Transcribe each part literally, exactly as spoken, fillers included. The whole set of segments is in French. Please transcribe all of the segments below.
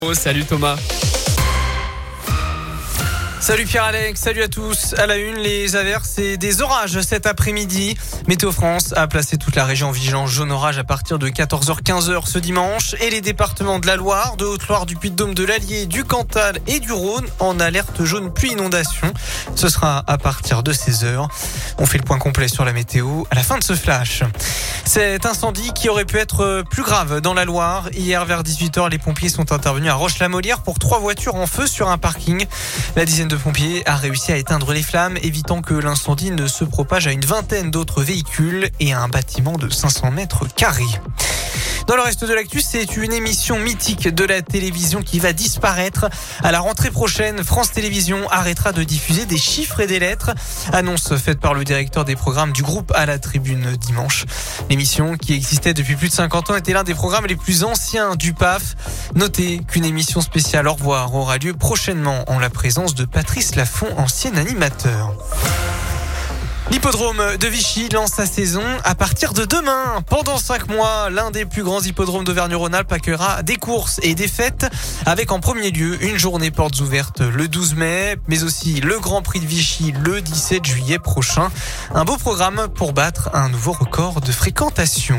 Oh, salut Thomas. Salut Pierre-Alex, salut à tous. À la une, les averses et des orages cet après-midi. Météo France a placé toute la région en vigilance jaune orage à partir de quatorze heures quinze ce dimanche. Et les départements de la Loire, de Haute-Loire, du Puy-de-Dôme, de l'Allier, du Cantal et du Rhône en alerte jaune pluie inondation. Ce sera à partir de seize heures. On fait le point complet sur la météo à la fin de ce flash. Cet incendie qui aurait pu être plus grave dans la Loire. Hier vers dix-huit heures, les pompiers sont intervenus à Roche-la-Molière pour trois voitures en feu sur un parking. La dizaine de pompiers a réussi à éteindre les flammes, évitant que l'incendie ne se propage à une vingtaine d'autres véhicules et à un bâtiment de cinq cents mètres carrés. Dans le reste de l'actu, c'est une émission mythique de la télévision qui va disparaître. À la rentrée prochaine, France Télévisions arrêtera de diffuser des chiffres et des lettres. Annonce faite par le directeur des programmes du groupe à la Tribune dimanche. L'émission, qui existait depuis plus de cinquante ans, était l'un des programmes les plus anciens du P A F. Notez qu'une émission spéciale Au revoir aura lieu prochainement en la présence de Patrice Laffont, ancien animateur. L'hippodrome de Vichy lance sa saison à partir de demain. Pendant cinq mois, l'un des plus grands hippodromes d'Auvergne-Rhône-Alpes accueillera des courses et des fêtes avec en premier lieu une journée portes ouvertes le douze mai, mais aussi le Grand Prix de Vichy le dix-sept juillet prochain. Un beau programme pour battre un nouveau record de fréquentation.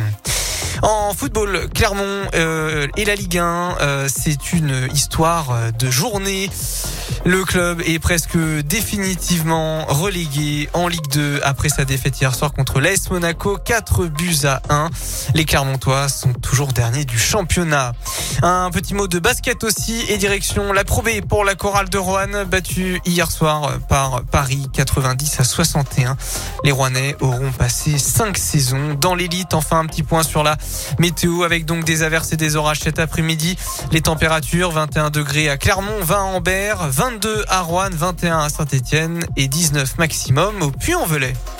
En football, Clermont euh, et la Ligue un, euh, c'est une histoire de journée. Le club est presque définitivement relégué en Ligue deux après sa défaite hier soir contre l'A S Monaco, quatre buts à un. Les Clermontois sont toujours derniers du championnat. Un petit mot de basket aussi et direction la Pro B pour la chorale de Roanne, battue hier soir par Paris quatre-vingt-dix à soixante et un. Les Rouennais auront passé cinq saisons dans l'élite. Enfin, un petit point sur la météo avec donc des averses et des orages cet après-midi. Les températures, vingt et un degrés à Clermont, vingt à Ambert, vingt-deux à Roanne, vingt et un à Saint-Étienne et dix-neuf maximum au Puy-en-Velay.